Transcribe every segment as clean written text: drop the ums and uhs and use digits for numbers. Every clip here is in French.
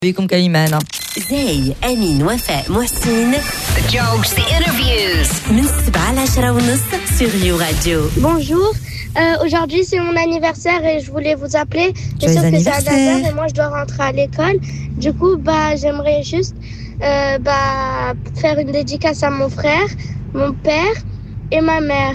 بكم كيمانة زي أمين وفاء محسن. The jokes, the interviews. من 7 ل 10:30 sur You Radio. Bonjour, aujourd'hui c'est mon anniversaire et je voulais vous appeler. Je sais que c'est à 9h et moi je dois rentrer à l'école. Du coup, j'aimerais juste faire une dédicace à mon frère, mon père et ma mère.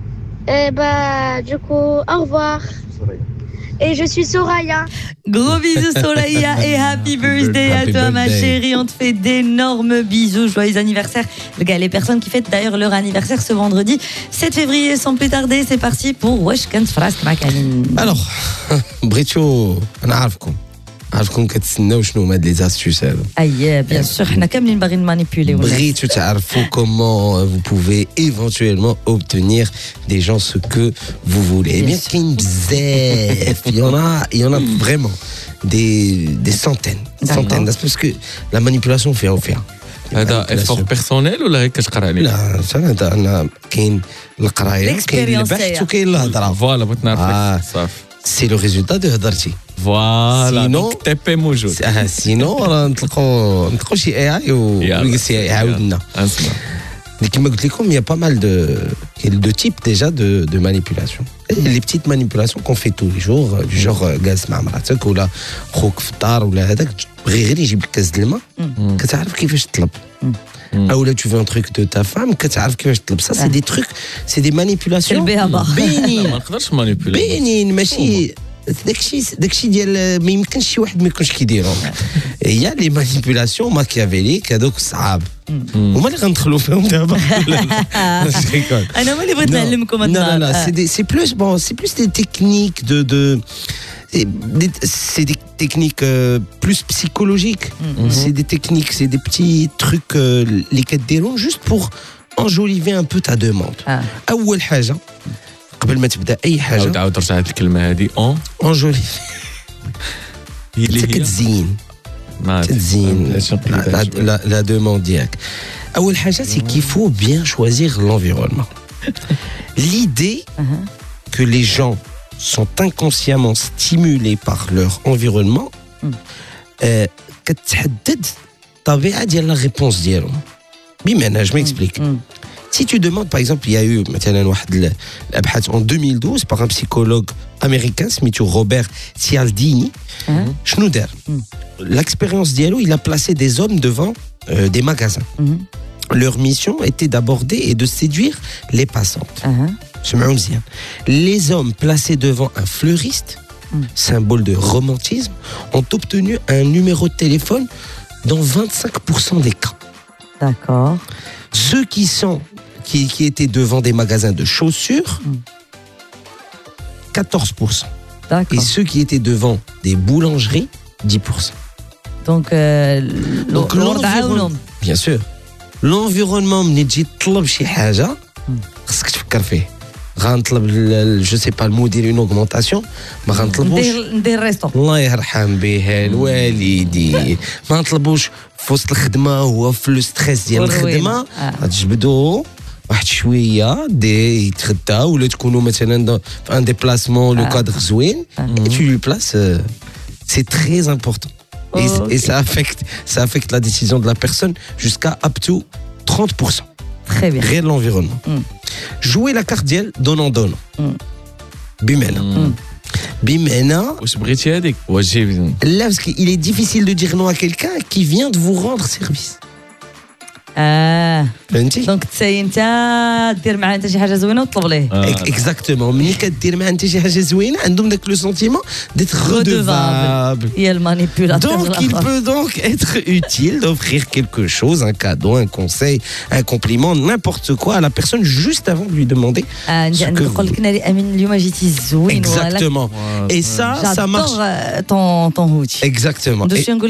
Du coup, au revoir. Et je suis Soraya. Gros bisous Soraya et happy birthday à toi ma chérie. On te fait d'énormes bisous. Joyeux anniversaire. Les personnes qui fêtent d'ailleurs leur anniversaire ce vendredi 7 février. Sans plus tarder, c'est parti pour Wesh كنت فراسك مع كامل. Alors, بغيتو أنا عارفكم كتسناو شنو هما لي زاستيوس هذو. أيه bien sûr حنا كاملين باغيين نمانيبيوليو. بغيتو تعرفوا comment vous pouvez éventuellement obtenir des gens ce que vous voulez. Eh bien, كاين بزاف. Il y en a vraiment des centaines. Parce que la manipulation fait faire. هذا effort personnel ولا هيك كتقرا عليه؟ لا هذا أنا كاين القراية كاين البحث وكاين الهضرة. فوالا بغيت نعرف صافي. C'est le résultat de هضرتي. فوالا تي بي موجود. سينو راه نطلقوا شي اي اي ويعاود لنا. اسمع. كما قلت لكم il y a pas mal de types déjà de manipulation. Les petites manipulations qu'on fait tous les jours du genre جالس مع مراتك ولا خوك في الدار ولا هذاك بغي غير يجيب لك كاس الماء كتعرف كيفاش تطلب. ou là tu veux un truc de ta femme كتعرف كيفاش تطلب. Ça c'est des trucs, c'est des manipulations بينين. ما نقدرش مانيبيولي. بينين ماشي داكشي ديال ما يمكنش شي واحد ما يكونش كيديرهم. هي لي مانيبيولاسيون ماكيافيليك هذوك صعاب هما اللي غندخلوا فيهم دابا. انا هما اللي بغيت نعلمكم النهار. لا سي بلوس دي تكنيك c'est des techniques plus psychologiques. C'est des techniques, c'est des petits trucs lesquels déroulent juste pour enjoliver un peu ta demande. أول حاجة قبل ما تبدا اي حاجه عاود رجع هذه الكلمه هذه اونجولي كتزين لا دوموند ديالك. اول حاجه c'est qu'il faut bien choisir l'environnement. L'idée que les gens sont inconsciemment stimulés par leur environnement كتحدد الطبيعه ديال لا ريبونس ديالهم. بمعنى je m'explique. Si tu demandes, par exemple, il y a eu en 2012 par un psychologue américain, Robert Cialdini, Schneider. L'expérience d'Yalo, il a placé des hommes devant des magasins. Leur mission était d'aborder et de séduire les passantes. Les hommes placés devant un fleuriste, symbole de romantisme, ont obtenu un numéro de téléphone dans 25% des cas. D'accord. Ceux qui étaient devant des magasins de chaussures, 14%. D'accord. Et ceux qui étaient devant des boulangeries, 10%. Donc l'environnement, bien sûr. L'environnement, ملي تجي تطلب شي حاجة خصك تفكر فيه. غنطلب je sais pas المدير une augmentation ما غنطلبوش ندير ريستو الله يرحم به الوالدين ما نطلبوش في وسط الخدمة هو في لو ستريس ديال الخدمة غتجبدو واحد شويه يتغدى ولا تكونوا مثلا في ان ديبلاسمون لو كادر زوين et tu lui places c'est très important et ça affecte la décision de la personne jusqu'à up to 30%. Très bien. Réel l'environnement. Jouer la carte ديال donnant. بمعنى واش بغيتي هذيك واش جيب لا parce qu'il est difficile de dire non à quelqu'un qui vient de vous rendre service. فهمتي؟ دونك انت دير معاه انت شي حاجه زوينه وطلب ليه. اكزاكتومون ملي كدير معاه انت شي حاجه زوينه عندهم داك لو سونتيمون d'être redevable. Il y a le manipulateur. Donc il peut donc être utile d'offrir quelque chose, un cadeau, un conseil, un compliment, n'importe quoi à la personne juste avant de lui demander ce que vous voulez. Exactement. Et ça marche. ton hoodie. Exactement.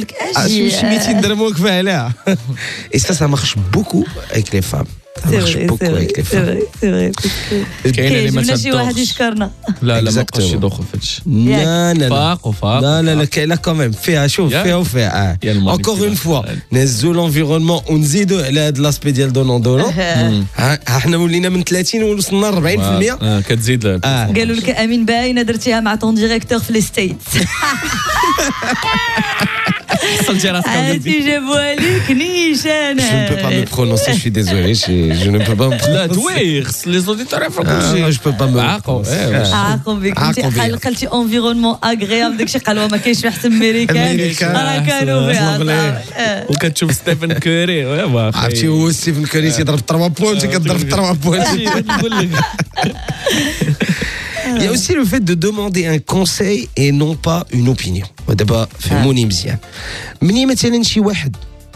Et ça marche beaucoup avec les femmes. Ça marche beaucoup avec les femmes. C'est vrai. كاين شي واحد يشكرنا. لا ما بقاش يدوخوا في هادشي. لا كاينه كمان فيها شوف فيها. Encore une fois نزلوا l'environnement ونزيدوا على هذا لاسبي ديال دونون. احنا ولينا من 30 وصلنا 40%. كتزيد قالوا لك امين باينه درتيها مع طون ديريكتور في لي ستيتس. حصلتي راسك عرفتي جابوها لك نيشان. Je ne peux pas me prononcer, je suis désolé, je ne peux pas me لا prononcer. دوي خص لي زوديتور يعرفوا كلشي. Je peux pas me عاقوا. عاقم بك خلتي انفيرونمون اغريابل داكشي قالوا ما كاينش احسن ميريكان راه كانوا فيها وكتشوف ستيفن كوري واخا عرفتي هو ستيفن كوري تيضرب 3 بوينت كضرب 3 بوينت. نقول لك Il y a aussi le fait de demander un conseil et non pas une opinion. ودابا فهموني مزيان. مني مثلا شي واحد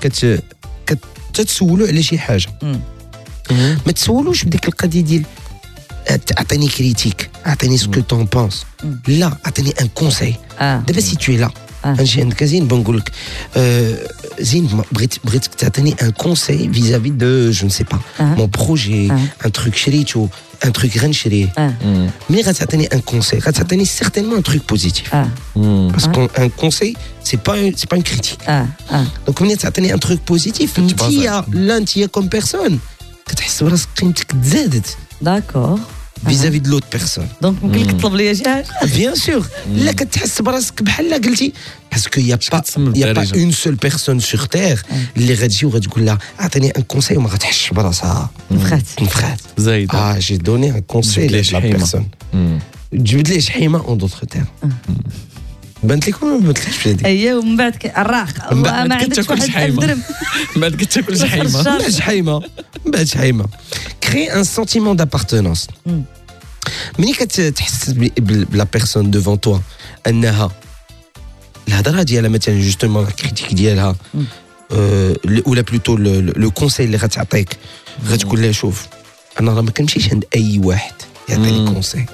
كتسولو على شي حاجه ما تسولوش بديك القضيه ديال اعطيني كريتيك اعطيني سكو تون بونس لا اعطيني ان كونساي. دابا سي تو لا غنجي عندك زين بنقول لك زين بغيتك تعطيني ان كونساي فيزافي دو جو نسي با مون بروجي ان تروك شريتو ان تروك غنشريه. ملي غتعطيني ان كونساي غتعطيني سيغتينمون ان تروك بوزيتيف باسكو ان كونساي سي با اون كريتيك. دونك ملي تعطيني ان تروك بوزيتيف انتيا كوم بيرسون كتحس براسك قيمتك تزادت. داكور vis-à-vis de l'autre personne. دونك ممكن لك تطلب لي شي حاجه. Bien sûr. لا كتحس براسك بحال قلتي باسكو يا با اون سول بيرسون سور تير اللي غتجي وغتقول لها اعطيني ان كونساي وما غتحسش براسها نفخات زايده. جي دوني ان كونساي لا بيرسون جبت ليه شحيمه اون دوطخ تير. بانت لك ولا ما بانتلكش هذيك؟ اييه ومن بعد الراق ما عندكش واحد 1000 درهم من بعد كتاكل شحيمه. من بعد شحيمه كري ان سنتيمون دابارتونونس. ملي كتحس بلا بيرسون دوفون توا انها الهضره ديالها مثلا جوستومون الكريتيك ديالها ولا بلوتو لو كونساي اللي غتعطيك غتقول لها شوف انا راه ما كنمشيش عند اي واحد يعطيني كونساي.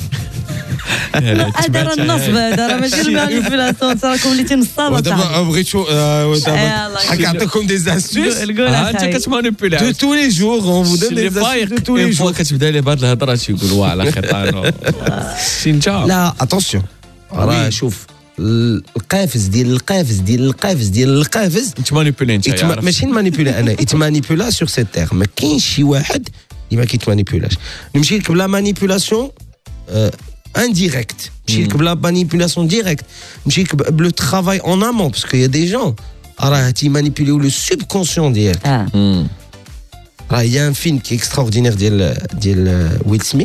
هذا راه النصب هذا راه ماشي المانيبيولاسيون راكم وليتي نصابه. ودابا بغيتو كنعطيكم دي زاستوس انت كتمانيبيولي دو تو لي جور اون فو دون دي زاستوس دو تو لي جور. كتبدا لي بهاد الهضره تيقول واه على خيطانو شي انت لا اتونسيون راه شوف القافز ديال القافز تمانيبيولي انت ماشي نمانيبيولا انا يتمانيبيولا سور سيت تيغ. ما كاينش شي واحد اللي ما كيتمانيبيولاش. نمشي لك بلا مانيبيولاسيون indirect. نمشي لك بلا مانيبيولاسيون ديريكت. نمشي لك بلو ترافاي اون امون باسكو يا دي جون راه تيمانيبيوليو لو سوبكونسيون ديالك. راه يا ان فيلم كي اكستراوردينير ديال ويل سميث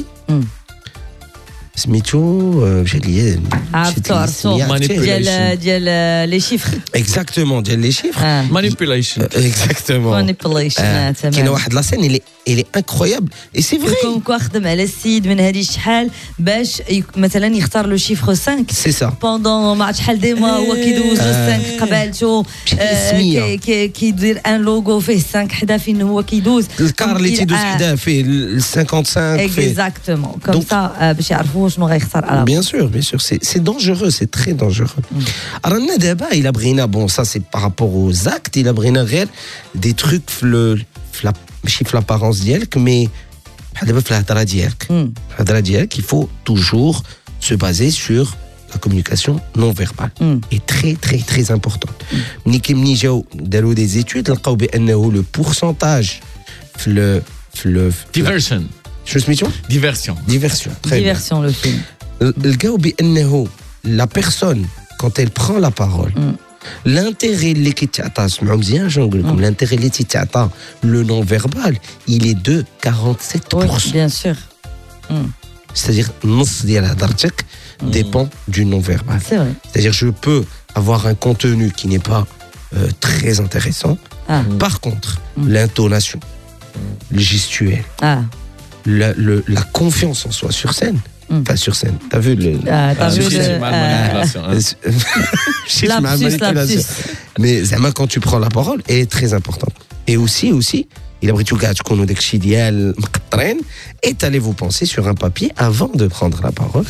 سميتو مشى ليا عرفتو ديال لي شيفر. اكزاكتومون ديال لي شيفر مانيبيوليشن. اكزاكتومون مانيبيوليشن. كاينه واحد لا سين اللي انكرويابل اي سي فري. كون كو خدم على السيد من هذه شحال باش مثلا يختار لو شيفر 5 سي سا بوندون ما عرفت شحال دي موا هو كيدوز 5 قبالته كيدير ان لوغو فيه 5 حدا فين هو كيدوز الكار اللي تيدوز حداه فيه 55 فيه اكزاكتومون كوم سا باش يعرفوا شنو غيختار على bien sûr c'est dangereux c'est très dangereux. رانا دابا الا بغينا بون سا سي بارابور او زاكت الا بغينا غير دي تروك ماشي في لابارونس ديالك مي بحال دابا في الهضره ديالك il faut toujours se baser sur la communication non verbale est très très très importante. ملي جاو داروا دي زيتود لقاو بانه لو بورسونتاج في ديفيرشن شنو سميتو ديفيرسيون لو فيلم لقاو بانه لا بيرسون كونت elle prend la parole l'intérêt اللي كيتعطى سمعوا مزيان شنو نقول لكم l'intérêt اللي تيتعطى لو نون فيربال il est de 47%. bien sûr. c'est-à-dire النص ديال هضرتك dépend du non verbal. C'est vrai. C'est-à-dire je peux avoir un contenu qui n'est pas très intéressant. Par contre l'intonation le gestuel la confiance en soi sur scène. Pas sur scène. T'as vu le... lapsus. Mais quand tu prends la parole, elle est très importante. Et aussi, il a pris tout gars qu'on a des et allez-vous penser sur un papier avant de prendre la parole.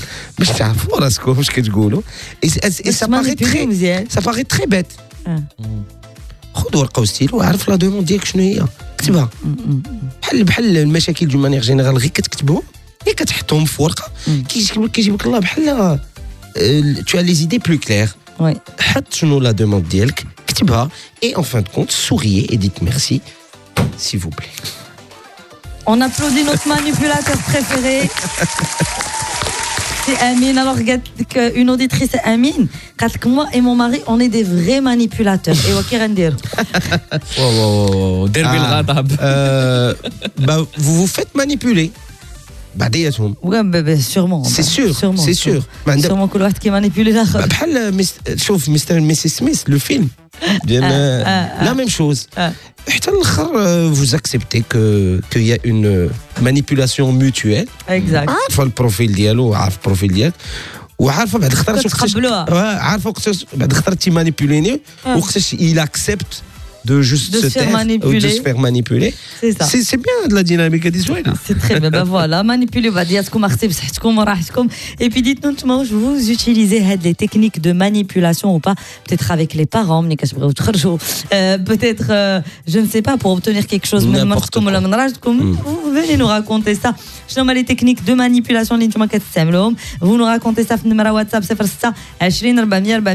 Et ça paraît très bête. خذ ورقه وستيلو وعرف لا دوموند ديالك شنو هي كتبها بحال المشاكل دو مانيير جينيرال غير كتكتبهم غير كتحطهم في ورقه كيجيب لك الله بحال tu as les idées plus claires. حط شنو لا دوموند ديالك كتبها et en fin de compte souriez et dites merci s'il vous plaît. On applaudit notre manipulateur préféré. C'est Amine. Alors, regarde une auditrice, Amine. Moi et mon mari, on est des vrais manipulateurs. Et ok, Randir. Derby الغضب. Bah, vous vous faites manipuler. بعدياتهم. Ouais, sûrement. C'est sûr, Sûrement. c'est sûr. Sûrement que l'autre qui manipule l'autre. بحال شوف مستر ميسيس سميث le film. La même chose. حتى الاخر vous acceptez qu'il y a une manipulation mutuelle. Exact. عارفه البروفيل ديالو عارف البروفيل ديالك وعارفه بعد خطره شوف عارفه وقتاش بعد خطره تيمانيبوليني وقتاش il accepte de juste de se faire taire manipuler. ou de se faire manipuler. C'est ça. C'est bien de la dynamique des soins. C'est très bien. Ben voilà, manipuler بعدياتكم اختي بصحتكم وراحتكم. Et puis dites-nous comment vous utilisez les techniques de manipulation ou pas, peut-être avec les parents, ملي كتبغيو تخرجوا, peut-être je ne sais pas pour obtenir quelque chose من مرتكم ولا من راجلكم. Vous venez nous raconter ça. شنو هما les techniques de manipulation اللي نتوما كتستعملوهم. Vous nous racontez ça في النمره واتساب 06 20 400 400.